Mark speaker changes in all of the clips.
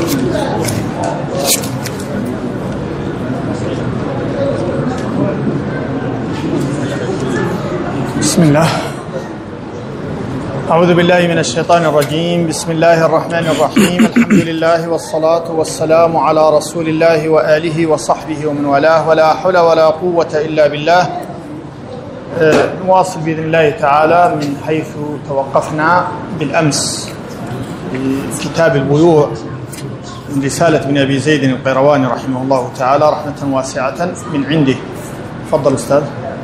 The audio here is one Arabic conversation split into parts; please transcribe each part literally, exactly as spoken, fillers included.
Speaker 1: بسم الله. أعوذ بالله من الشيطان الرجيم. بسم الله الرحمن الرحيم. الحمد لله والصلاة والسلام على رسول الله وآله وصحبه ومن والاه، ولا حول ولا قوة إلا بالله. نواصل بإذن الله تعالى من حيث توقفنا بالأمس في كتاب البيوع من رسالة ابن أبي زيد القيرواني رحمه الله تعالى رحمة واسعة من عنده. تفضل أستاذ.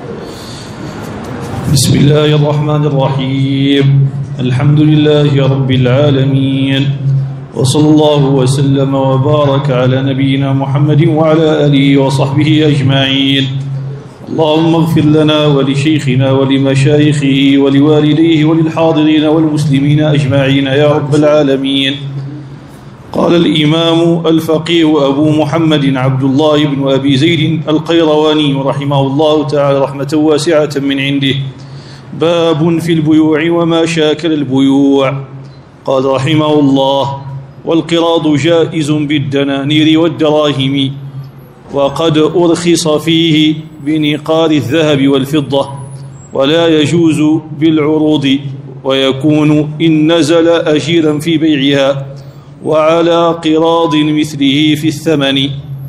Speaker 2: بسم الله الرحمن الرحيم. الحمد لله رب العالمين، وصلى الله وسلم وبارك على نبينا محمد وعلى آله وصحبه أجمعين. اللهم اغفر لنا ولشيخنا ولمشايخه ولوالديه وللحاضرين والمسلمين أجمعين يا رب العالمين. قال الإمام الفقيه أبو محمد عبد الله بن أبي زيد القيرواني رحمه الله تعالى رحمة واسعة من عنده: باب في البيوع وما شاكل البيوع. قال رحمه الله: والقراض جائز بالدنانير والدراهم، وقد أرخص فيه بنقار الذهب والفضة، ولا يجوز بالعروض، ويكون إن نزل أجيرا في بيعها، وعلى قراض مثله في الثمن.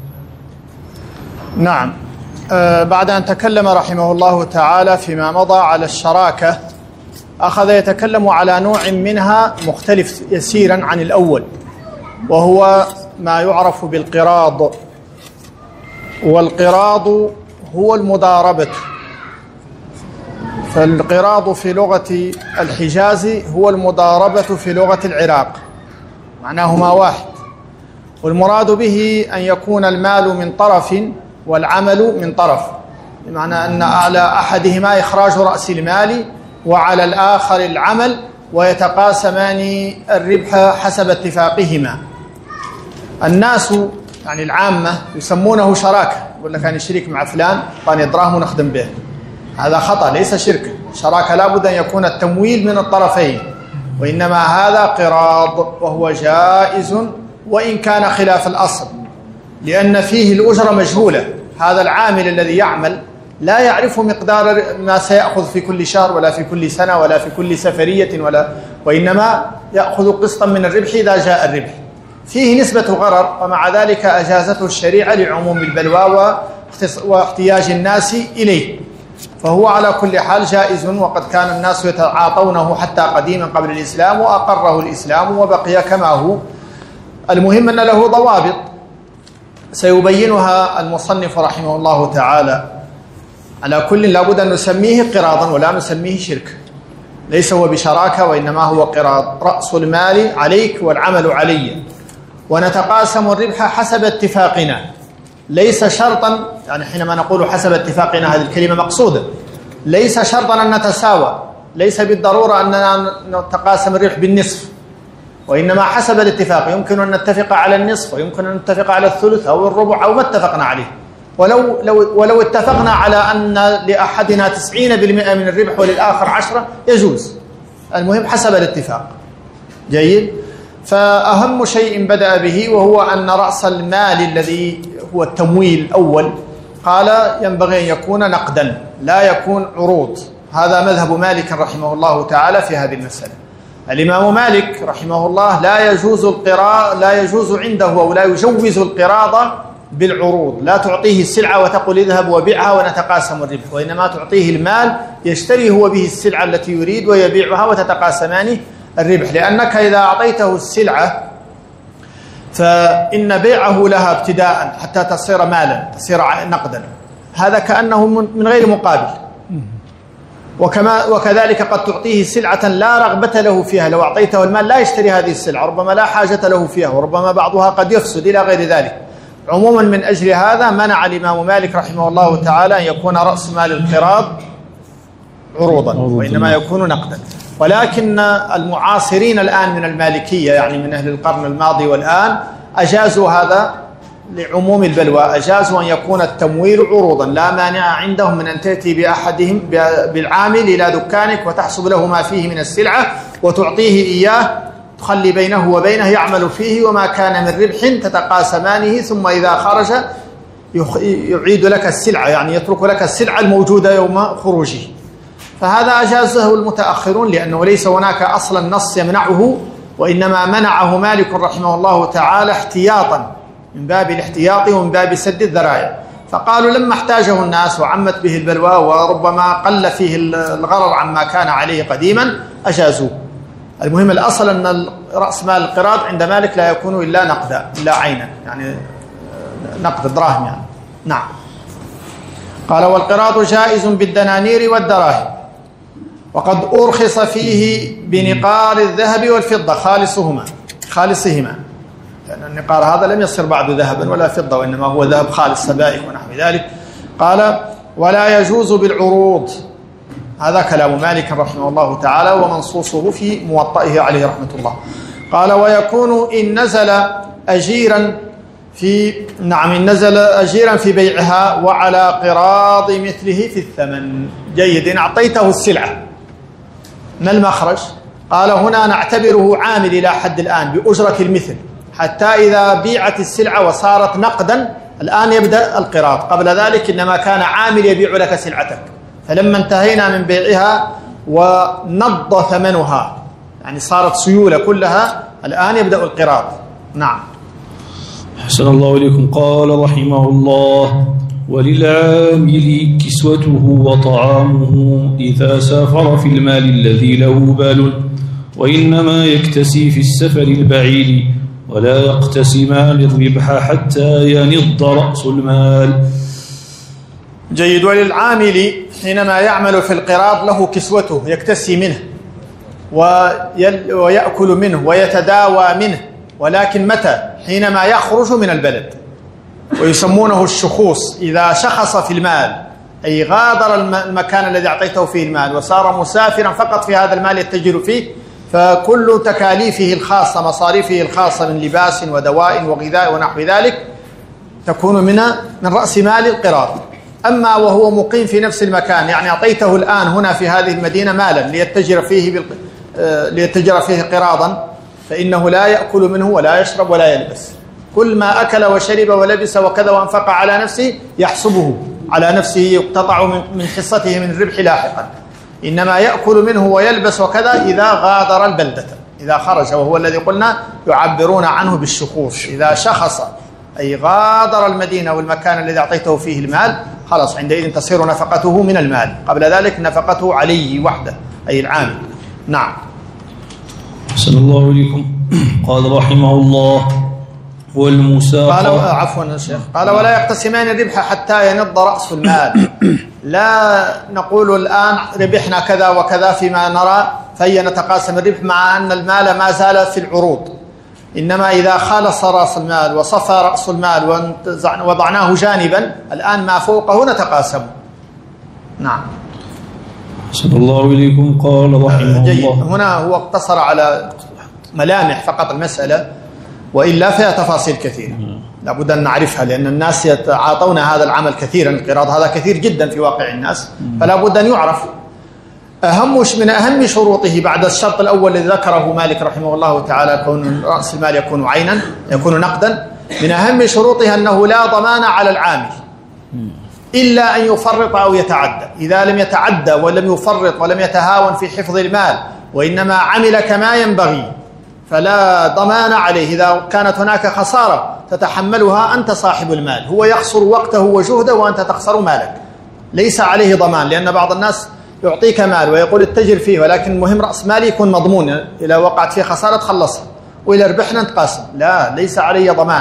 Speaker 1: نعم. آه بعد أن تكلم رحمه الله تعالى فيما مضى على الشراكة، أخذ يتكلم على نوع منها مختلف يسيرا عن الأول، وهو ما يعرف بالقراض. والقراض هو المضاربة. فالقراض في لغة الحجاز هو المضاربة في لغة العراق، معناهما واحد. والمراد به أن يكون المال من طرف والعمل من طرف، بمعنى أن على أحدهما إخراج رأس المال وعلى الآخر العمل، ويتقاسمان الربح حسب اتفاقهما. الناس يعني العامة يسمونه شراكة، يقول لك أنا شريك مع فلان طاني دراهم ونخدم به. هذا خطأ، ليس شركة. شراكة لابد أن يكون التمويل من الطرفين، وإنما هذا قراض، وهو جائز وإن كان خلاف الأصل، لأن فيه الأجرة مجهولة. هذا العامل الذي يعمل لا يعرف مقدار ما سيأخذ في كل شهر ولا في كل سنة ولا في كل سفرية، ولا وإنما يأخذ قسطا من الربح إذا جاء الربح. فيه نسبة غرر، ومع ذلك أجازته الشريعة لعموم البلوى واحتياج الناس إليه، فهو على كل حال جائز. وقد كان الناس يتعاطونه حتى قديما قبل الإسلام، وأقره الإسلام وبقي كما هو. المهم أن له ضوابط سيبينها المصنف رحمه الله تعالى. على كل لابد أن نسميه قراضا ولا نسميه شرك. ليس هو بشراكة، وإنما هو قراض. رأس المال عليك والعمل علي، ونتقاسم الربح حسب اتفاقنا. ليس شرطا، يعني حينما نقول حسب اتفاقنا هذه الكلمة مقصودة، ليس شرطا أن نتساوى. ليس بالضرورة أننا نتقاسم الربح بالنصف، وإنما حسب الاتفاق. يمكن أن نتفق على النصف، ويمكن أن نتفق على الثلث أو الربع أو ما اتفقنا عليه. ولو لو ولو اتفقنا على أن لأحدنا تسعين بالمئة من الربح وللآخر عشرة يجوز. المهم حسب الاتفاق. جيد. فأهم شيء بدأ به وهو أن رأس المال الذي هو التمويل الأول قال ينبغي أن يكون نقدا لا يكون عروض. هذا مذهب مالك رحمه الله تعالى في هذه المسألة. الإمام مالك رحمه الله لا يجوز القراض، لا يجوز عنده أو لا يجوز القراض بالعروض. لا تعطيه السلعة وتقول اذهب وبيعها ونتقاسم الربح، وإنما تعطيه المال يشتري هو به السلعة التي يريد ويبيعها وتتقاسمان الربح. لأنك إذا أعطيته السلعة فإن بيعه لها ابتداء حتى تصير مالا، تصير نقدا، هذا كأنه من غير مقابل. وكما وكذلك قد تعطيه سلعة لا رغبة له فيها. لو أعطيته المال لا يشتري هذه السلعة، ربما لا حاجة له فيها، وربما بعضها قد يفسد إلى غير ذلك. عموما من أجل هذا منع الإمام مالك رحمه الله تعالى أن يكون رأس مال القراض عروضا، وإنما يكون نقدا. ولكن المعاصرين الآن من المالكية، يعني من أهل القرن الماضي والآن، أجازوا هذا لعموم البلوى. أجازوا أن يكون التمويل عروضا. لا مانع عندهم من أن تأتي بأحدهم بالعامل إلى دكانك وتحسب له ما فيه من السلعة وتعطيه إياه تخلي بينه وبينه يعمل فيه، وما كان من ربح تتقاسمانه، ثم إذا خرج يعيد لك السلعة، يعني يترك لك السلعة الموجودة يوم خروجه. فهذا أجازه المتأخرون لأنه ليس هناك أصلا نص يمنعه، وإنما منعه مالك رحمه الله تعالى احتياطا، من باب الاحتياط ومن باب سد الذرائع. فقالوا لما احتاجه الناس وعمت به البلوى وربما قل فيه الغرر عما كان عليه قديما أجازوه. المهم الأصل أن رأس مال القراض عند مالك لا يكون إلا نقدا، إلا عينا، يعني نقد دراهم يعني. نعم. قال والقراض جائز بالدنانير والدراهم، وقد أرخص فيه بنقار الذهب والفضة خالصهما خالصهما لأن النقار هذا لم يصير بعد ذهبا ولا فضة، وإنما هو ذهب خالص سبائك ونحو ذلك. قال ولا يجوز بالعروض. هذا كلام مالك رحمه الله تعالى ومنصوصه في موطئه عليه رحمة الله. قال ويكون إن نزل أجيرا في نعم إن نزل أجيرا في بيعها وعلى قراض مثله في الثمن. جيد. إن أعطيته السلعة ما المخرج؟ قال هنا نعتبره عامل إلى حد الآن بأجرة المثل، حتى إذا بيعت السلعة وصارت نقدا الآن يبدأ القراض. قبل ذلك إنما كان عامل يبيع لك سلعتك، فلما انتهينا من بيعها ونض ثمنها، يعني صارت سيولة كلها، الآن يبدأ القراض. نعم.
Speaker 2: أحسن الله إليكم. قال رحمه الله وللعامل كسوته وطعامه إذا سافر في المال الذي له بال، وإنما يكتسي في السفر البعيد، ولا يقتسمان الربح حتى ينض رأس المال.
Speaker 1: جيد. وللعامل حينما يعمل في القراض له كسوته يكتسي منه ويأكل منه ويتداوى منه، ولكن متى؟ حينما يخرج من البلد، ويسمونه الشخوص. إذا شخص في المال أي غادر المكان الذي أعطيته فيه المال وصار مسافرا فقط في هذا المال يتجر فيه، فكل تكاليفه الخاصة مصاريفه الخاصة من لباس ودواء وغذاء ونحو ذلك تكون من من رأس مال القراض. أما وهو مقيم في نفس المكان، يعني أعطيته الآن هنا في هذه المدينة مالا ليتجر فيه بال... ليتجر فيه قراضا، فإنه لا يأكل منه ولا يشرب ولا يلبس. كل ما أكل وشرب ولبس وكذا وأنفق على نفسه يحسبه على نفسه، يقتطع من حصته من الربح لاحقا. إنما يأكل منه ويلبس وكذا إذا غادر البلدة، إذا خرج، وهو الذي قلنا يعبرون عنه بالشخوص. إذا شخص أي غادر المدينة والمكان الذي أعطيته فيه المال، خلاص عندئذ تصير نفقته من المال. قبل ذلك نفقته عليه وحده أي العامل. نعم.
Speaker 2: أحسن الله إليكم. قال رحمه الله والمساقة.
Speaker 1: قال عفوا يا شيخ. قال ولا يقتسمان الربح حتى ينض رأس المال. لا نقول الآن ربحنا كذا وكذا فيما نرى فهي نتقاسم الربح، مع أن المال ما زال في العروض. إنما إذا خالص رأس المال وصفى رأس المال ووضعناه جانبا، الآن ما فوقه نتقاسم. نعم.
Speaker 2: أحسن الله إليكم. قال رحمه
Speaker 1: جيد.
Speaker 2: الله.
Speaker 1: هنا هو اقتصر على ملامح فقط المسألة، وإلا فيها تفاصيل كثيرة لابد أن نعرفها، لأن الناس يتعاطون هذا العمل كثيرا. القراض هذا كثير جدا في واقع الناس، فلا بد أن يعرف. أهم من أهم شروطه بعد الشرط الأول الذي ذكره مالك رحمه الله تعالى، كون رأس المال يكون عينا يكون نقدا، من أهم شروطها أنه لا ضمان على العامل إلا أن يفرط أو يتعدى. إذا لم يتعدى ولم يفرط ولم يتهاون في حفظ المال وإنما عمل كما ينبغي فلا ضمان عليه. إذا كانت هناك خسارة تتحملها أنت صاحب المال، هو يخسر وقته وجهده وأنت تخسر مالك، ليس عليه ضمان. لأن بعض الناس يعطيك مال ويقول اتجر فيه، ولكن المهم رأس مالي يكون مضمون، إذا وقعت فيه خسارة تخلصها، وإذا ربحنا نتقاسم. لا، ليس علي ضمان.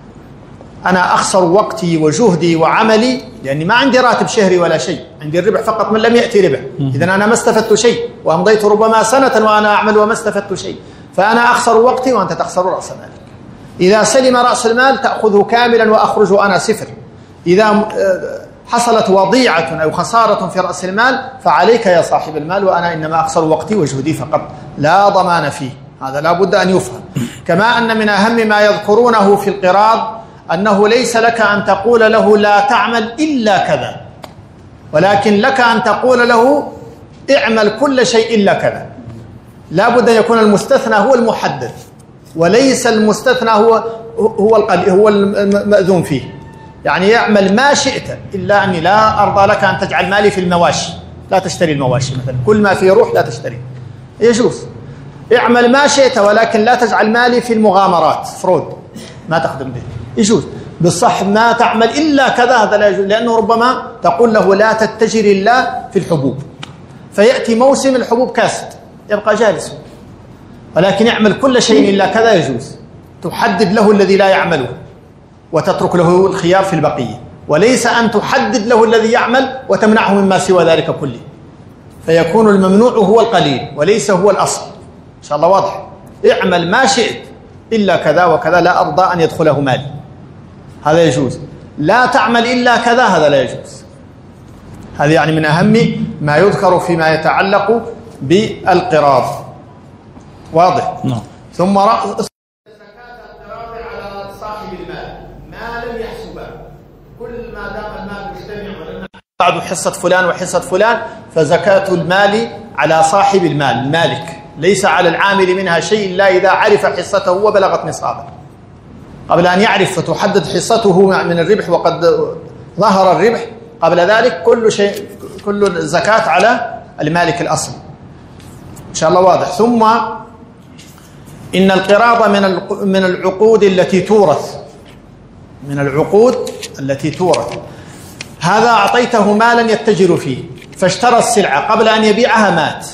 Speaker 1: أنا أخسر وقتي وجهدي وعملي، لأني ما عندي راتب شهري ولا شيء، عندي الربح فقط من لم يأتي ربح. إذن أنا ما استفدت شيء، وأمضيت ربما سنة وأنا أعمل وما استفدت شيء، فأنا أخسر وقتي وأنت تخسر رأس مالك. إذا سلم رأس المال تأخذه كاملا وأخرج أنا صفر. إذا حصلت وضيعة أو خسارة في رأس المال فعليك يا صاحب المال، وأنا إنما أخسر وقتي وجهدي فقط، لا ضمان فيه. هذا لا بد أن يفهم. كما أن من أهم ما يذكرونه في القراض أنه ليس لك أن تقول له لا تعمل إلا كذا، ولكن لك أن تقول له اعمل كل شيء إلا كذا. لا بد أن يكون المستثنى هو المحدد، وليس المستثنى هو هو القليل هو المأذون فيه. يعني يعمل ما شئت إلا أني لا أرضى لك أن تجعل مالي في المواشي، لا تشتري المواشي مثلا، كل ما فيه روح لا تشتري، يجوز. اعمل ما شئت ولكن لا تجعل مالي في المغامرات، فرود، ما تخدم به، يجوز. بالصح ما تعمل إلا كذا، هذا لا يجوز، لأنه ربما تقول له لا تتجر إلا في الحبوب، فيأتي موسم الحبوب كاسد يبقى جالس، ولكن يعمل كل شيء إلا كذا يجوز. تحدد له الذي لا يعمله وتترك له الخيار في البقية، وليس أن تحدد له الذي يعمل وتمنعه مما سوى ذلك كله، فيكون الممنوع هو القليل وليس هو الأصل. إن شاء الله واضح. اعمل ما شئت إلا كذا وكذا، لا أرضى أن يدخله مالي، هذا يجوز. لا تعمل إلا كذا، هذا لا يجوز. هذا يعني من أهم ما يذكر فيما يتعلق بالقراض. واضح؟
Speaker 2: نعم.
Speaker 1: ثم رأس زكاة القراض على صاحب المال ما لم يحسبه، كل ما دام المال مجتمع ولم بعد حصة فلان وحصة فلان، فزكاة المال على صاحب المال المالك، ليس على العامل منها شيء إلا إذا عرف حصته وبلغت نصابه. قبل أن يعرف فتحدد حصته من الربح وقد ظهر الربح، قبل ذلك كل شيء كل الزكاة على المالك الأصلي. إن شاء الله واضح. ثم إن القراض من من العقود التي تورث، من العقود التي تورث. هذا أعطيته مالا يتجر فيه فاشترى السلعة، قبل أن يبيعها مات،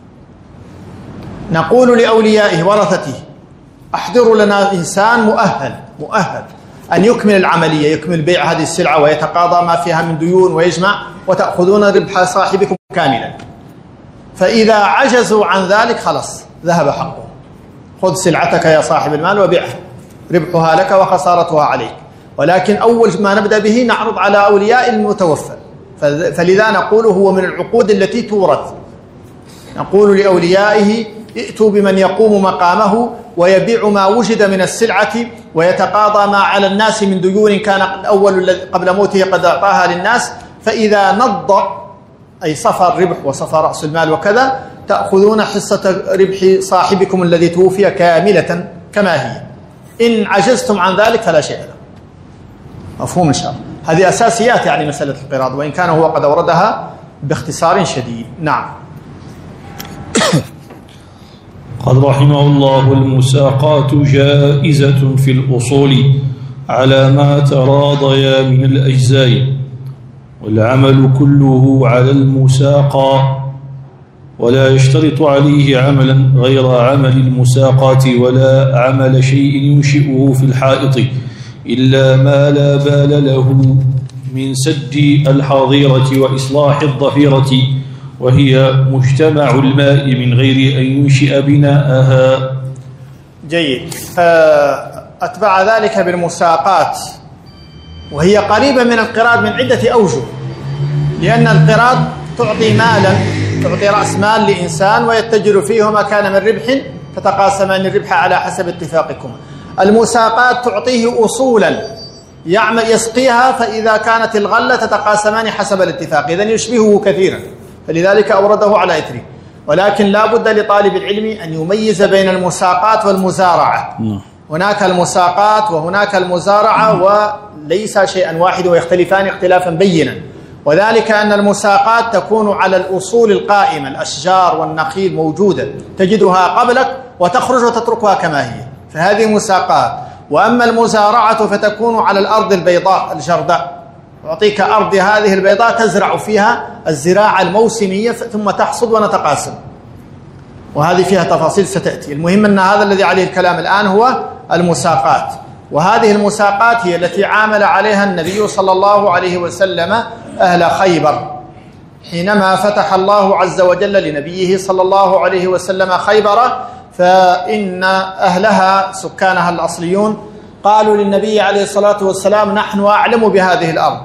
Speaker 1: نقول لأوليائه ورثته أحضروا لنا إنسان مؤهل مؤهل أن يكمل العملية، يكمل بيع هذه السلعة ويتقاضى ما فيها من ديون ويجمع، وتأخذون ربح صاحبكم كاملا. فإذا عجزوا عن ذلك خلاص ذهب حقه، خذ سلعتك يا صاحب المال وبيعها، ربحها لك وخسارتها عليك. ولكن أول ما نبدأ به نعرض على أولياء المتوفى، فلذا نقول هو من العقود التي تورث. نقول لأوليائه ائتوا بمن يقوم مقامه ويبيع ما وجد من السلعة ويتقاضى ما على الناس من ديون كان الأول قبل موته قد أعطاها للناس، فإذا نض أي صفى الربح وصفى رأس المال وكذا، تأخذون حصة ربح صاحبكم الذي توفي كاملة كما هي. إن عجزتم عن ذلك فلا شيء له. مفهوم إن شاء الله. هذه أساسيات يعني مسألة القراض، وإن كان هو قد أوردها باختصار شديد. نعم.
Speaker 2: قد رحمه الله: المساقات جائزة في الأصول على ما تراضيا من الأجزاء، والعمل كله على المساقى، ولا يشترط عليه عملا غير عمل المساقات ولا عمل شيء ينشئه في الحائط إلا ما لا بال له من سد الحظيرة وإصلاح الظفيرة، وهي مجتمع الماء من غير أن ينشئ بناءها.
Speaker 1: جيد. أتبع ذلك بالمساقات، وهي قريبة من القراض من عدة أوجه، لأن القراض تعطي مالا، تعطي رأس مال لإنسان ويتجر فيه وما كان من ربح تتقاسمان الربح على حسب اتفاقكم. المساقات تعطيه أصولا يعمل يسقيها، فإذا كانت الغلة تتقاسمان حسب الاتفاق، إذن يشبهه كثيرا، فلذلك أورده على إثره. ولكن لا بد لطالب العلم أن يميز بين المساقات والمزارعة. هناك المساقات وهناك المزارعة، وليس شيئا واحد ويختلفان اختلافا بينا، وذلك أن المساقات تكون على الأصول القائمة، الأشجار والنخيل موجودة تجدها قبلك وتخرج وتتركها كما هي، فهذه مساقات. وأما المزارعة فتكون على الأرض البيضاء الجرداء، أعطيك أرض هذه البيضاء تزرع فيها الزراعة الموسمية ثم تحصد ونتقاسم، وهذه فيها تفاصيل ستأتي. المهم أن هذا الذي عليه الكلام الآن هو المساقات، وهذه المساقات هي التي عامل عليها النبي صلى الله عليه وسلم أهل خيبر حينما فتح الله عز وجل لنبيه صلى الله عليه وسلم خيبر، فإن أهلها سكانها الأصليون قالوا للنبي عليه الصلاة والسلام: نحن أعلم بهذه الأرض،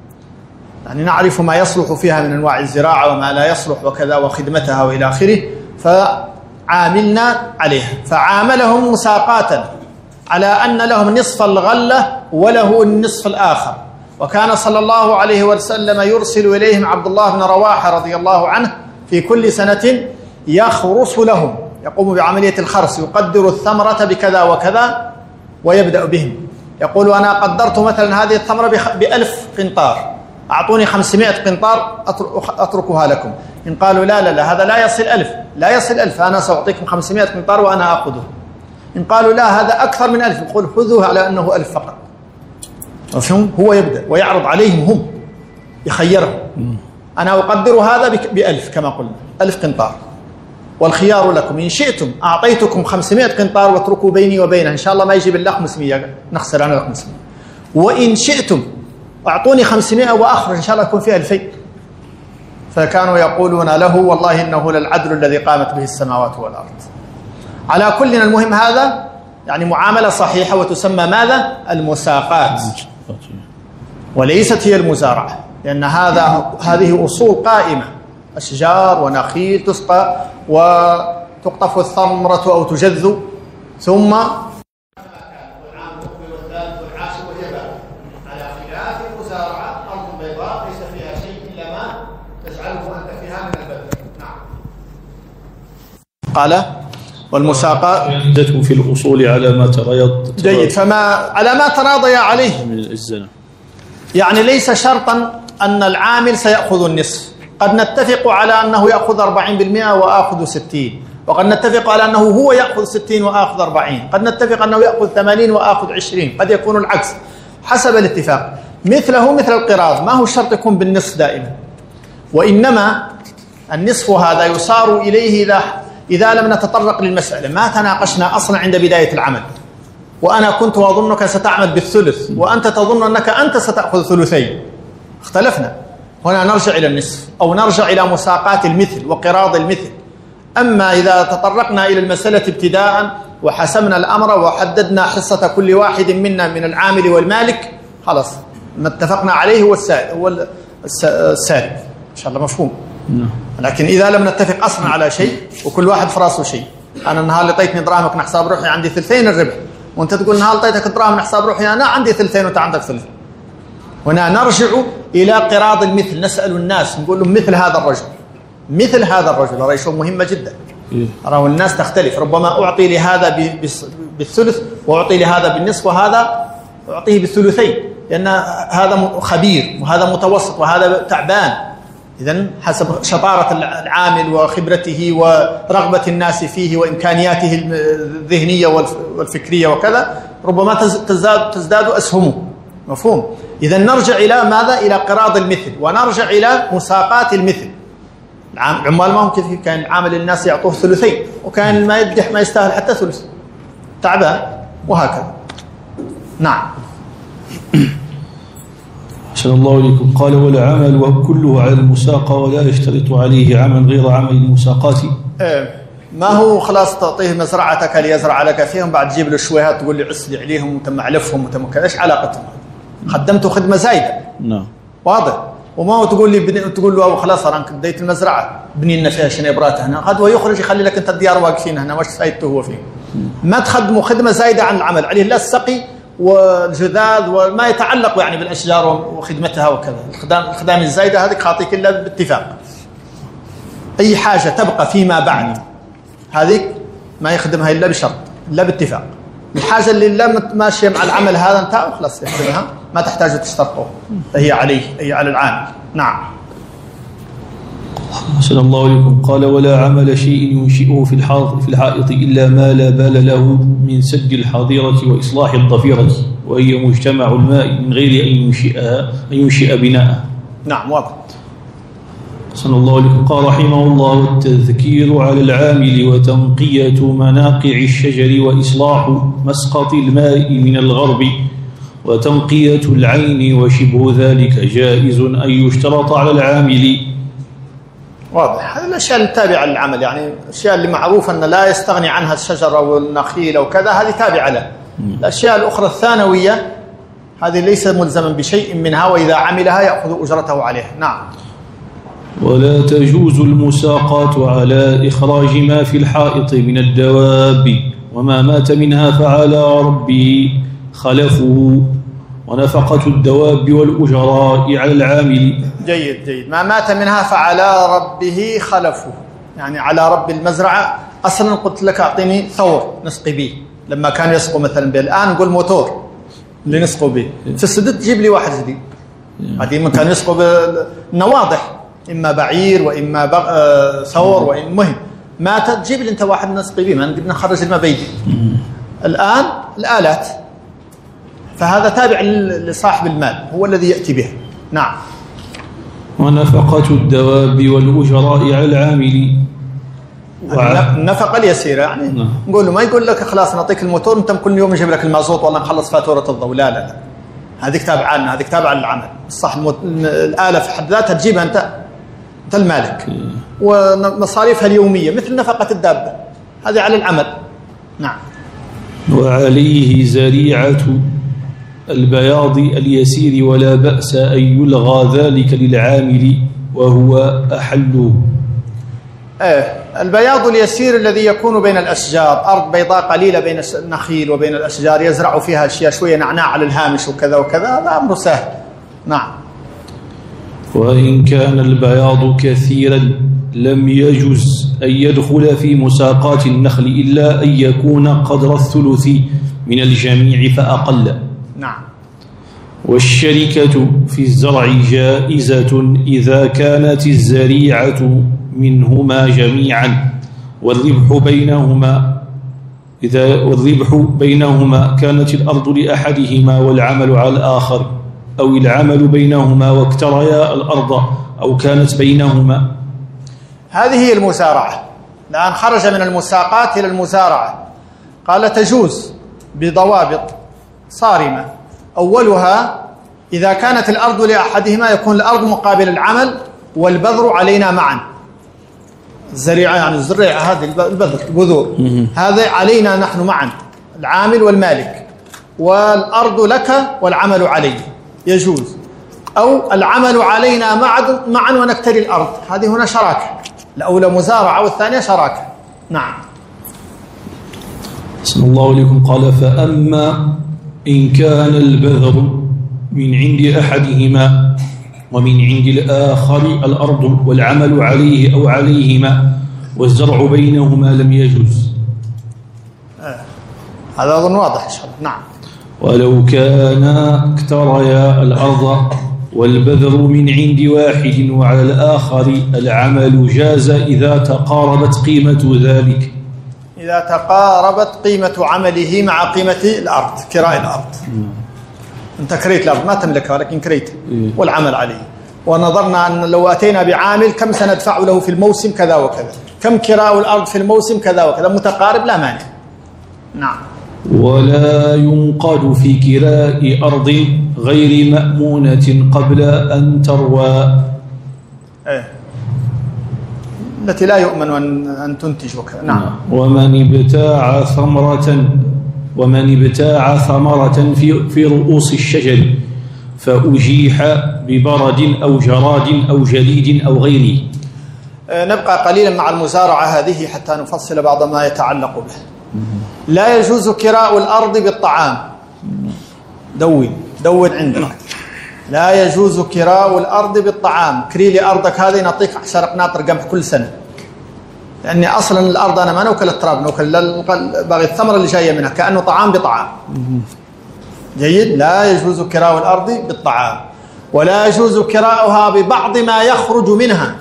Speaker 1: يعني نعرف ما يصلح فيها من أنواع الزراعة وما لا يصلح وكذا وخدمتها وإلى آخره، فعاملنا عليها. فعاملهم مساقاتا على أن لهم نصف الغلة وله النصف الآخر. وكان صلى الله عليه وسلم يرسل إليهم عبد الله بن رواحة رضي الله عنه في كل سنة يخرص لهم يقوم بعملية الخرس، يقدر الثمرة بكذا وكذا ويبدأ بهم. يقول أنا قدرت مثلا هذه الثمرة بألف قنطار، أعطوني خمسمائة قنطار أتركها لكم. إن قالوا لا لا لا هذا لا يصل ألف، لا يصل ألف، أنا سأعطيكم خمسمائة قنطار وأنا أخذه. إن قالوا لا هذا أكثر من ألف، يقول خذوه على أنه ألف فقط. مفهوم؟ هو يبدأ ويعرض عليهم هم، يخيرهم. أنا أقدر هذا بألف كما قلنا، ألف قنطار، والخيار لكم إن شئتم أعطيتكم خمسمائة قنطار واتركوا بيني وبينه، إن شاء الله ما يجيب الله خمسمائة، نخسر أنا خمسمائة. وإن شئتم أعطوني خمسمائة وأخرج إن شاء الله يكون فيها ألفين. فكانوا يقولون له والله إنه للعدل الذي قامت به السماوات والأرض. على كل المهم هذا يعني معاملة صحيحة وتسمى ماذا؟ المساقات، وليست هي المزارعة، لأن هذا هذه أصول قائمة، أشجار ونخيل تسقى وتقطف الثمرة أو تجذ، ثم قال والمساقات
Speaker 2: في الأصول على ما تراضى.
Speaker 1: جيد. فما على ما تراضي عليه
Speaker 2: من الزنا،
Speaker 1: يعني ليس شرطا أن العامل سيأخذ النصف، قد نتفق على أنه يأخذ أربعين بالمئة وآخذ ستين، وقد نتفق على أنه هو يأخذ ستين وآخذ أربعين، قد نتفق أنه يأخذ ثمانين وآخذ عشرين، قد يكون العكس حسب الاتفاق. مثله مثل القراض، ما هو الشرط يكون بالنصف دائما، وإنما النصف هذا يصار إليه إذا إذا لم نتطرق للمسألة، ما تناقشنا أصلا عند بداية العمل، وأنا كنت أظنك ستعمل بالثلث وأنت تظن أنك أنت ستأخذ ثلثين، اختلفنا، هنا نرجع إلى النصف أو نرجع إلى مساقات المثل وقراض المثل. أما إذا تطرقنا إلى المسألة ابتداء وحسمنا الأمر وحددنا حصة كل واحد منا من العامل والمالك، خلاص ما اتفقنا عليه هو السائل هو السالب إن شاء الله، مفهوم. لكن إذا لم نتفق أصلا على شيء وكل واحد في راسه شيء، أنا النهار اللي طيتني دراهمك من حساب روحي عندي ثلثين الربح، وأنت تقول النهار طيتك دراهم من حساب روحي أنا عندي ثلثين وأنت عندك ثلث. هنا نرجع إلى قراض المثل، نسأل الناس نقول لهم مثل هذا الرجل مثل هذا الرجل هذا شيء مهمة جدا. أراه الناس تختلف، ربما أعطي لهذا بالثلث وأعطي لهذا بالنصف وهذا أعطيه بالثلثين، لأن هذا خبير وهذا متوسط وهذا تعبان. إذن حسب شطارة العامل وخبرته ورغبة الناس فيه وإمكانياته الذهنية والفكرية وكذا، ربما تزداد, تزداد أسهمه، مفهوم. إذن نرجع إلى ماذا؟ إلى قراض المثل، ونرجع إلى مساقات المثل. العمال ما هم كيف كان عامل الناس يعطوه ثلثين، وكان ما يدح ما يستاهل حتى ثلث، تعبان، وهكذا. نعم.
Speaker 2: أحسن الله إليكم. قال والعمل وكله على المساقة ولا يشترط عليه عمل غير عمل المساقات.
Speaker 1: إيه ما هو خلاص تعطيه مزرعتك ليزرع لك فيهم، بعد تجيب له شويهات تقول لي عسلي عليهم وتم علفهم وتم كذا، ايش علاقتهم؟ خدمته خدمة زايدة.
Speaker 2: نعم.
Speaker 1: واضح. وما هو تقول لي بني... تقول له خلاص انا بديت المزرعة بني لنا فيها شنيبرات هنا، غدوة يخرج يخلي لك انت الديار واقفين هنا، وش فايدته هو فيه؟ ما تخدمه خدمة زايدة عن العمل، عليه لا السقي والجذاذ وما يتعلق يعني بالأشجار وخدمتها وكذا. الخدام الخدام الزايدة هذه خاطيك إلا باتفاق. أي حاجة تبقى فيما بعد هذه ما يخدمها إلا بشرط، إلا باتفاق. الحاجة اللي لا ماشية مع العمل هذا انتهى خلاص يخدمها، ما تحتاج تشترطه، هي عليه، هي على العامل. نعم.
Speaker 2: أحسن الله إليكم. قال ولا عمل شيء ينشئه في الحائط في الحائط إلا ما لا بال له من سد الحظيرة وإصلاح الضفيرة، وهي مجتمع الماء من غير أن ينشئها أن ينشئ بناءها.
Speaker 1: نعم واضح.
Speaker 2: أحسن الله إليكم. قال رحمه الله التذكير على العامل وتنقية مناقع الشجر وإصلاح مسقط الماء من الغرب وتنقية العين وشبه ذلك جائز أن يشترط على العامل.
Speaker 1: واضح. هذه الأشياء التابعة للعمل، يعني الأشياء اللي معروفة أن لا يستغني عنها الشجرة والنخيل وكذا، هذه تابعة له. الأشياء الأخرى الثانوية هذه ليس ملزما بشيء منها، وإذا عملها يأخذ أجرته عليها. نعم.
Speaker 2: ولا تجوز المساقات على إخراج ما في الحائط من الدواب، وما مات منها فعلى ربه خلفه، ونفقة الدواب والأجراء على العامل.
Speaker 1: جيد جيد. ما مات منها فعلى ربه خلفه، يعني على رب المزرعة أصلا قلت لك أعطيني ثور نسقي به لما كان يسقوا مثلا به، الآن نقول موتور اللي نسقوا به، في السدود تجيب لي واحد جديد. قديما كان يسقوا بالنواضح، إما بعير وإما بغ... آه ثور وإما مهم، ما تجيب لي أنت واحد نسقي به، ما نقدر نخرج الماء بيدي. الآن الآلات، فهذا تابع لصاحب المال هو الذي يأتي به. نعم.
Speaker 2: ونفقة الدواب والأجراء على العامل،
Speaker 1: النفقة اليسيرة يعني نعم. نقول له ما يقول لك خلاص نعطيك الموتور انت كل يوم نجيب لك المازوت والله نخلص فاتورة الضوء، لا لا لا، هذيك تابعة لنا، هذيك تابعة للعمل. صح الموت... الآلة في حد ذاتها تجيبها انت، انت المالك، ومصاريفها اليومية مثل نفقة الدابة، هذه على العمل. نعم.
Speaker 2: وعليه زريعة البياض اليسير ولا بأس أن يلغى ذلك للعامل وهو أحله.
Speaker 1: ايه البياض اليسير الذي يكون بين الأشجار، أرض بيضاء قليلة بين النخيل وبين الأشجار يزرع فيها أشياء شوية نعناع على الهامش وكذا وكذا، هذا أمر سهل. نعم.
Speaker 2: وإن كان البياض كثيرا لم يجز أن يدخل في مساقات النخل إلا أن يكون قدر الثلث من الجميع فأقل.
Speaker 1: نعم.
Speaker 2: والشركة في الزرع جائزة إذا كانت الزريعة منهما جميعا والربح بينهما إذا والربح بينهما كانت الأرض لأحدهما والعمل على الآخر، أو العمل بينهما واكتريا الأرض، أو كانت بينهما.
Speaker 1: هذه هي المزارعة. الآن خرج من المساقات إلى المزارعة. قال تجوز بضوابط صارمة، أولها إذا كانت الأرض لأحدهما يكون الأرض مقابل العمل والبذر علينا معا. الزريعة يعني الزريعة هذه البذر البذور هذا علينا نحن معا، العامل والمالك، والأرض لك والعمل علي، يجوز. أو العمل علينا معا ونكتري الأرض، هذه هنا شراكة، الأولى مزارعة والثانية شراكة. نعم.
Speaker 2: بسم الله عليكم. قال فأما إن كان البذر من عند أحدهما ومن عند الآخر الأرض والعمل عليه أو عليهما والزرع بينهما لم يجوز.
Speaker 1: آه. هذا أظن واضح إن شاء الله. نعم.
Speaker 2: ولو كان اكتريا الأرض والبذر من عند واحد وعلى الآخر العمل جاز إذا تقاربت قيمة ذلك،
Speaker 1: إذا تقاربت قيمة عمله مع قيمة الأرض، كراء الأرض. أنت كريت الأرض ما تملكها ولكن كريت والعمل عليه، ونظرنا أن لو أتينا بعامل كم سندفع له في الموسم كذا وكذا، كم كراء الأرض في الموسم كذا وكذا، متقارب لا مانع. نعم.
Speaker 2: ولا ينقد في كراء أرض غير مأمونة قبل أن تروى.
Speaker 1: إيه. التي لا يؤمن أن تنتج وكذا. نعم.
Speaker 2: ومن ابتاع ثمرة ومن ابتاع ثمرة في في رؤوس الشجر فأجيح ببرد أو جراد أو جليد أو غيره.
Speaker 1: نبقى قليلا مع المزارعة هذه حتى نفصل بعض ما يتعلق به. لا يجوز كراء الأرض بالطعام. دون دون عندك. لا يجوز كراء الأرض بالطعام. كري لي أرضك هذه نعطيك عشر قناطر قمح كل سنة، لأني أصلا الأرض أنا ما نوكل التراب، نوكل باغي الثمرة اللي جاية منها، كأنه طعام بطعام. جيد. لا يجوز كراء الأرض بالطعام. ولا يجوز كراؤها ببعض ما يخرج منها.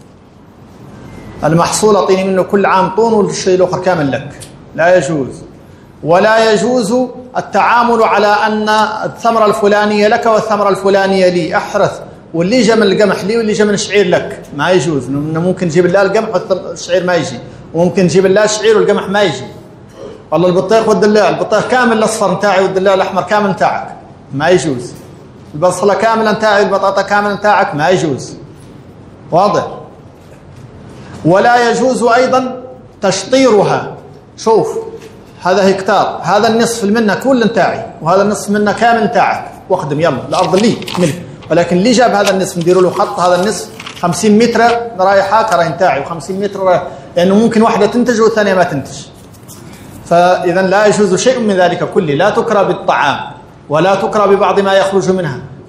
Speaker 1: المحصول أعطيني منه كل عام طون والشيء الآخر كامل لك، لا يجوز. ولا يجوز التعامل على أن الثمرة الفلانية لك والثمرة الفلانية لي، أحرث واللي جا من القمح لي واللي جا من الشعير لك، ما يجوز. ممكن تجيب الله القمح والشعير ما يجي، وممكن تجيب الله الشعير والقمح ما يجي. والله البطيخ والدلاع، البطيخ كامل الأصفر نتاعي والدلاع الأحمر كامل نتاعك، ما يجوز. البصلة كامل نتاعي والبطاطا كامل نتاعك، ما يجوز. واضح. ولا يجوز أيضا تشطيرها. شوف هذا هكتار، هذا النصف منه كل نتاعي وهذا النصف منه كامل نتاعك، واخدم يلا الأرض لي ملك، ولكن اللي جاب هذا النصف نديروا له خط، هذا النصف خمسين متر رايح هكذا نتاعي وخمسين متر رايح، لأنه ممكن واحدة تنتج والثانية ما تنتج. فإذا لا يجوز شيء من ذلك كله. لا تكرى بالطعام ولا تكرى ببعض ما يخرج منها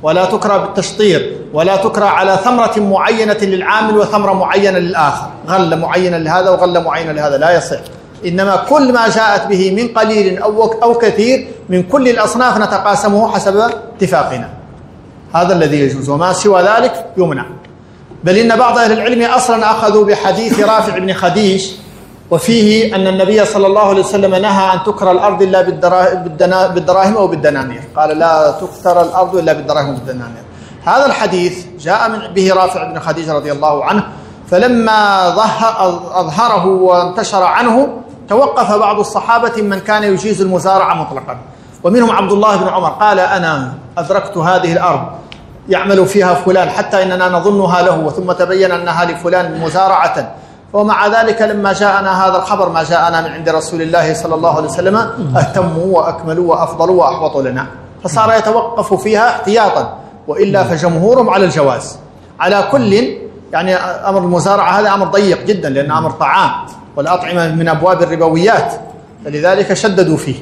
Speaker 1: ولا تكرى بالتشطير، ولا تكرى على ثمرة معينة للعامل وثمرة معينة للآخر، غلة معينة لهذا وغلة معينة لهذا، لا يصح. إنما كل ما جاءت به من قليل أو أو كثير من كل الأصناف نتقاسمه حسب اتفاقنا، هذا الذي يجوز، وما سوى ذلك يمنع. بل إن بعض أهل العلم أصلا أخذوا بحديث رافع بن خديج وفيه أن النبي صلى الله عليه وسلم نهى أن تكرى الأرض إلا بالدراهم أو بالدنانير، قال لا تكتر الأرض إلا بالدراهم والدنانير. هذا الحديث جاء من به رافع بن خديج رضي الله عنه، فلما أظهره وانتشر عنه توقف بعض الصحابة من كان يجيز المزارعة مطلقا، ومنهم عبد الله بن عمر قال أنا أدركت هذه الأرض يعمل فيها فلان حتى إننا نظنها له، ثم تبين أنها لفلان مزارعة، ومع ذلك لما جاءنا هذا الخبر ما جاءنا من عند رسول الله صلى الله عليه وسلم اهتموا وأكملوا وأفضلوا وأحوطوا لنا، فصار يتوقف فيها احتياطا، وإلا فجمهورهم على الجواز. على كل يعني أمر المزارعة هذا أمر ضيق جدا، لأن أمر طعام والأطعمة من أبواب الربويات، فلذلك شددوا فيه،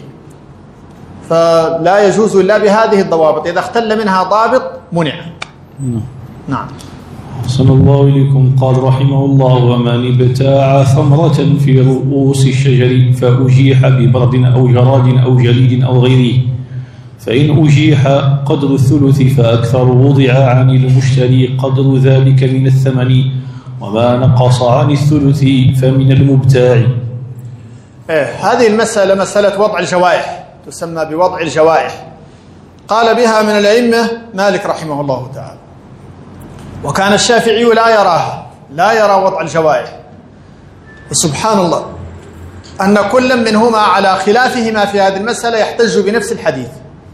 Speaker 1: فلا يجوز إلا بهذه الضوابط، إذا اختل منها ضابط منع. نعم.
Speaker 2: أحسن الله إليكم. قال رحمه الله: ومن ابتاع ثمرة في رؤوس الشجر فأجيح ببرد أو جراد أو جليد أو غيره، فإن أجيح قدر الثلث فأكثر وضع عن المشتري قدر ذلك من الثمن، وما نقص عن الثلث فمن المبتاع.
Speaker 1: إيه، هذه المسألة مسألة وضع الجوائح، تسمى بوضع الجوائح. قال بها من الأئمة مالك رحمه الله تعالى، وكان الشافعي لا يراها، لا يرى وضع الجوائح. وسبحان الله أن كل منهما على خلافهما في هذه المسألة يحتج بنفس الحديث،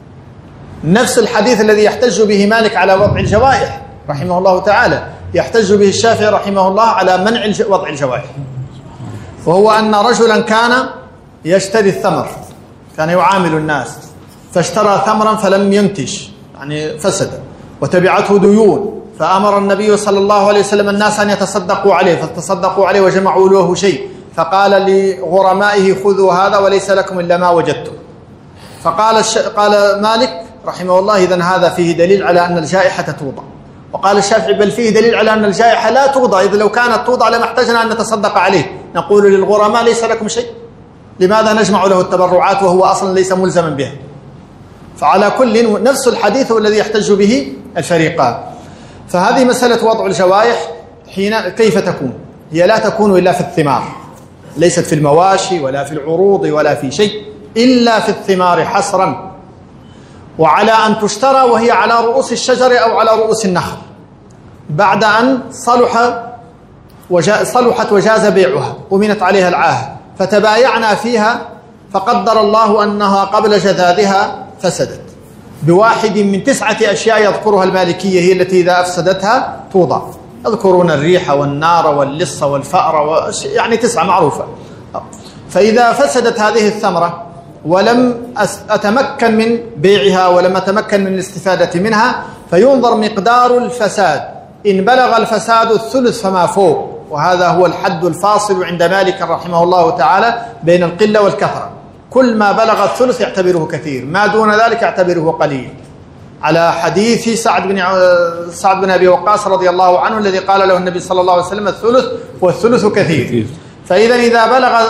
Speaker 1: نفس الحديث الذي يحتج به مالك على وضع الجوائح رحمه الله تعالى يحتج به الشافعي رحمه الله على منع وضع الجوائح، وهو أن رجلا كان يشتري الثمر، كان يعامل الناس، فاشترى ثمرا فلم ينتج يعني فسد، وتبعته ديون، فأمر النبي صلى الله عليه وسلم الناس أن يتصدقوا عليه، فتصدقوا عليه وجمعوا له شيء، فقال لغرمائه خذوا هذا وليس لكم إلا ما وجدتم. فقال الش... قال مالك رحمه الله إذن هذا فيه دليل على أن الجائحة توضع. وقال الشافعي بل فيه دليل على أن الجائحة لا توضع، إذا لو كانت توضع لما احتجنا أن نتصدق عليه، نقول للغرماء ليس لكم شيء، لماذا نجمع له التبرعات وهو أصلا ليس ملزما بها؟ فعلى كل نفس الحديث هو الذي يحتج به الفريقان. فهذه مسألة وضع الجوائح حين كيف تكون؟ هي لا تكون إلا في الثمار، ليست في المواشي ولا في العروض ولا في شيء، إلا في الثمار حصرا، وعلى أن تشترى وهي على رؤوس الشجر أو على رؤوس النخل بعد أن صلح وجا صلحت وجاز بيعها أمنت عليها العاهة، فتبايعنا فيها فقدر الله أنها قبل جذاذها فسدت بواحد من تسعة أشياء يذكرها المالكية هي التي إذا أفسدتها توضع، يذكرون الريح والنار واللص والفأر و... يعني تسعة معروفة. فإذا فسدت هذه الثمرة ولم أتمكن من بيعها ولم أتمكن من الاستفادة منها، فينظر مقدار الفساد، إن بلغ الفساد الثلث فما فوق، وهذا هو الحد الفاصل عند مالك رحمه الله تعالى بين القلة والكثرة، كل ما بلغ الثلث يعتبره كثير، ما دون ذلك يعتبره قليل، على حديث سعد بن سعد بن أبي وقاص رضي الله عنه الذي قال له النبي صلى الله عليه وسلم الثلث والثلث كثير. فإذا إذا بلغ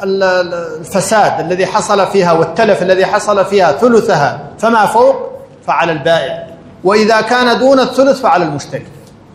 Speaker 1: الفساد الذي حصل فيها والتلف الذي حصل فيها ثلثها فما فوق فعلى البائع، وإذا كان دون الثلث فعلى المشتري.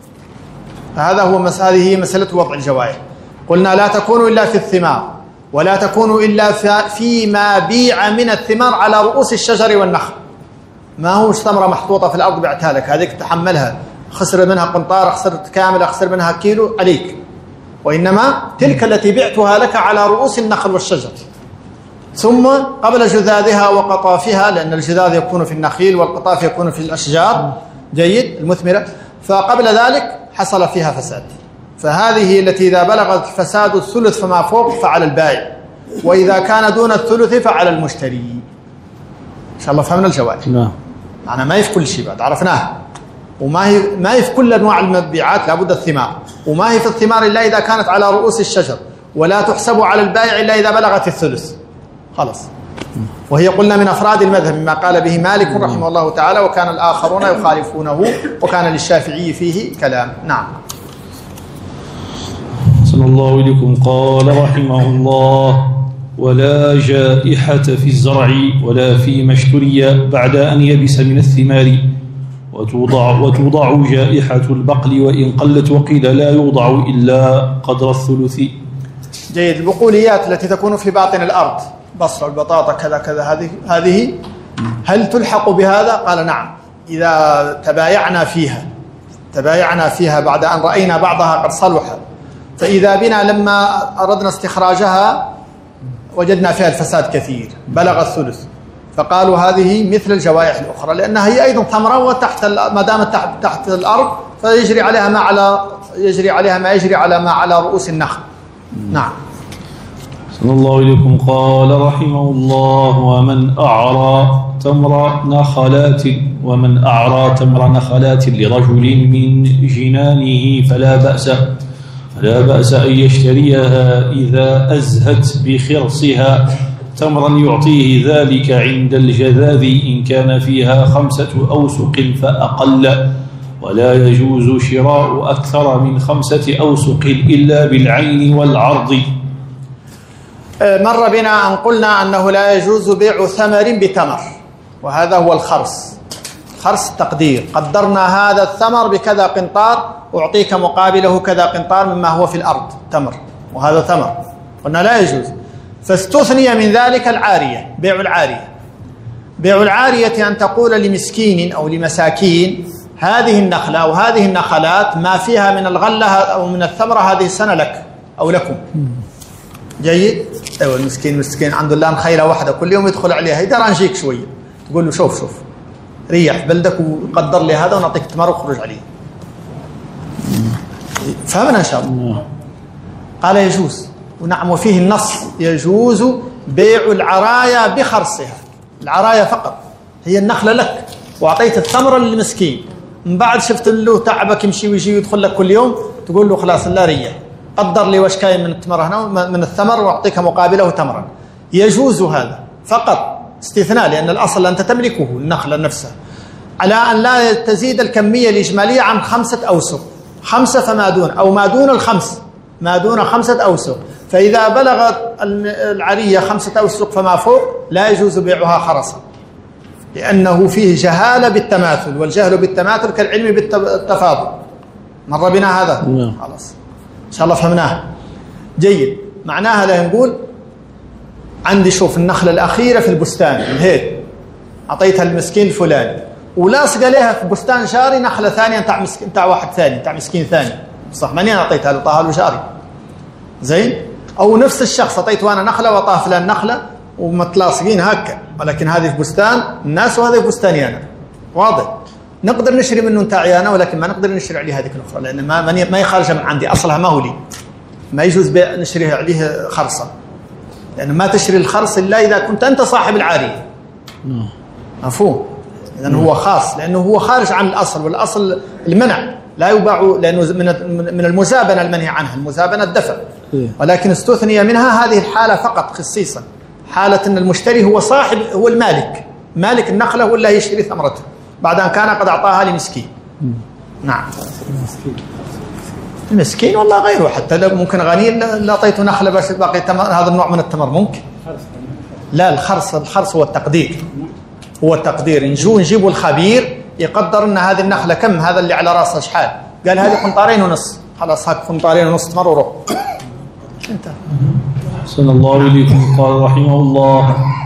Speaker 1: فهذا هو هذه هي مسألة وضع الجوائح. قلنا لا تكون إلا في الثمار، ولا تكون إلا فيما بيع من الثمار على رؤوس الشجر والنخل، ما هو ثمرة محطوطة في الأرض بعتها لك هذيك تحملها، خسر منها قنطار، خسرت كامل، خسر منها كيلو عليك، وإنما تلك التي بعتها لك على رؤوس النخل والشجر، ثم قبل جذاذها وقطافها، لأن الجذاذ يكون في النخيل والقطاف يكون في الأشجار جيد المثمرة، فقبل ذلك حصل فيها فساد، فهذه التي إذا بلغت فساد الثلث فما فوق فعلى البائع، وإذا كان دون الثلث فعلى المشتري. إن شاء الله فهمنا الجوائح.
Speaker 2: نعم.
Speaker 1: معنى ما هي في كل شيء بعد عرفناها، وما هي ما هي في كل أنواع المبيعات لابد الثمار، وما هي في الثمار إلا إذا كانت على رؤوس الشجر، ولا تحسب على البائع إلا إذا بلغت الثلث. خلاص. وهي قلنا من أفراد المذهب مما قال به مالك رحمه الله تعالى، وكان الآخرون يخالفونه، وكان للشافعي فيه كلام. نعم.
Speaker 2: صلى الله إليكم. قال رحمه الله: ولا جائحة في الزرع ولا فيما اشتري بعد أن يبس من الثمار، وتوضع, وتوضع جائحة البقل وإن قلت، وقيل لا يوضع إلا قدر الثلث.
Speaker 1: جيد. البقوليات التي تكون في باطن الأرض، بصر، البطاطا، كذا كذا، هذه هذه هل تلحق بهذا؟ قال نعم، إذا تبايعنا فيها تبايعنا فيها بعد أن رأينا بعضها قد صلح، فإذا بنا لما أردنا استخراجها وجدنا فيها الفساد كثير بلغ الثلث، فقالوا هذه مثل الجوائح الأخرى، لأنها هي أيضا ثمرة، وتحت ما دامت تحت, تحت الأرض فيجري عليها ما على يجري عليها ما يجري على ما على رؤوس النخل. نعم.
Speaker 2: صلى الله إليكم. قال رحمه الله: ومن أعرى تمر نخلات ومن أعرى تمر نخلات لرجل من جنانه فلا بأس فلا بأس أن يشتريها إذا أزهت بخرصها تمرا يعطيه ذلك عند الجذاذ إن كان فيها خمسة أوسق فأقل، ولا يجوز شراء أكثر من خمسة أوسق إلا بالعين والعرض.
Speaker 1: مر بنا أن قلنا أنه لا يجوز بيع ثمر بتمر، وهذا هو الخرص. خرص تقدير، قدرنا هذا الثمر بكذا قنطار، أعطيك مقابله كذا قنطار مما هو في الأرض تمر، وهذا ثمر، قلنا لا يجوز. فاستثني من ذلك العارية، بيع العارية. بيع العارية أن تقول لمسكين أو لمساكين: هذه النخلة أو هذه النخلات ما فيها من الغلة أو من الثمرة هذه السنة لك أو لكم. جيد. أيوة، المسكين مسكين عنده الآن خيلة واحدة كل يوم يدخل عليها، يقدر أنجيك شوية، تقول له شوف شوف ريح بلدك وقدر لي هذا ونعطيك تمر وخرج عليه. فهمنا إن شاء الله. قال يجوز، ونعم، وفيه النص يجوز بيع العرايا بخرصها. العرايا فقط، هي النخلة لك وأعطيت الثمرة للمسكين، من بعد شفت له تعبك يمشي ويجي ويدخل لك كل يوم، تقول له خلاص لا ريح، قدر لي وش كاين من التمر هنا من الثمر وأعطيك مقابله تمرا. يجوز هذا فقط، استثناء، لأن الأصل أنت تملكه النخلة نفسها، على أن لا تزيد الكمية الإجمالية عن خمسة أوسق، خمسة فما دون، أو ما دون الخمس، ما دون خمسة أوسق. فإذا بلغت العرية خمسة أوسق فما فوق لا يجوز بيعها خرصا، لأنه فيه جهالة بالتماثل، والجهل بالتماثل كالعلم بالتفاضل. مر بنا هذا؟ خلاص إن شاء الله فهمناه. جيد. معناها لا نقول عندي شوف النخلة الأخيرة في البستان الهيد أعطيتها للمسكين الفلاني، ولاصق عليها في بستان جاري نخلة ثانية نتاع مسكين، نتاع واحد ثاني، نتاع مسكين ثاني، صح ماني أنا أعطيتها له، طاها له جاري. زين. أو نفس الشخص أعطيته أنا نخلة وطاه فلان نخلة ومتلاصقين هكا، ولكن هذه في بستان الناس وهذه في بستاني أنا. واضح؟ نقدر نشري منه نتاعي أنا، ولكن ما نقدر نشري عليه هذيك الأخرى، لأن ما ما يخرج من عندي، أصلها ما هو لي، ما يجوز بيع نشريها عليه خرصا، لأن ما تشري الخرص إلا إذا كنت أنت صاحب العارية. مفهوم؟ إذن هو خاص، لأنه هو خارج عن الأصل، والأصل المنع، لا يباع، لأنه من من المزابنة المنهي عنها، المزابنة الدفع، ولكن استثني منها هذه الحالة فقط خصيصا، حالة أن المشتري هو صاحب، هو المالك، مالك النخلة هو اللي يشتري ثمرته بعد أن كان قد أعطاها لمسكين. نعم. المسكين والله غيره، حتى لو ممكن غني لا أعطيته نخلة بس باقي تمر، هذا النوع من التمر ممكن. لا، الخرص الخرص هو التقدير، هو التقدير. نجو نجيبوا الخبير يقدر أن هذه النخلة كم، هذا اللي على رأسه شحال، قال هذه قنطارين ونص، خلاص هاك قنطارين ونص تمر وروح. انت.
Speaker 2: صلى الله عليه وسلم. قال رحمه الله: